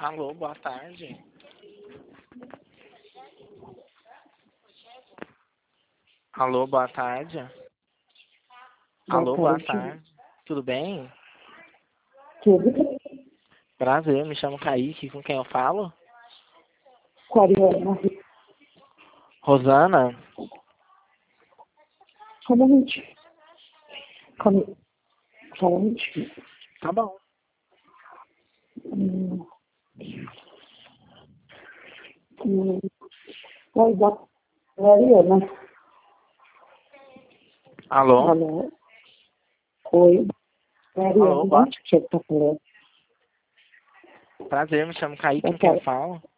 Alô, boa tarde. Alô, boa tarde. Alô, boa tarde. Tudo bem? Tudo. Prazer, me chamo Kaique. Com quem eu falo? Coriana. Rosana? Só um momentinho. Só um momentinho. Tá bom. Oi, boa Coriana. Alô? Alô? Oi. Alô, Coriana, boa onde que você tá falando? Prazer, me chamo Kaique. Com Boa quem eu tarde. falo?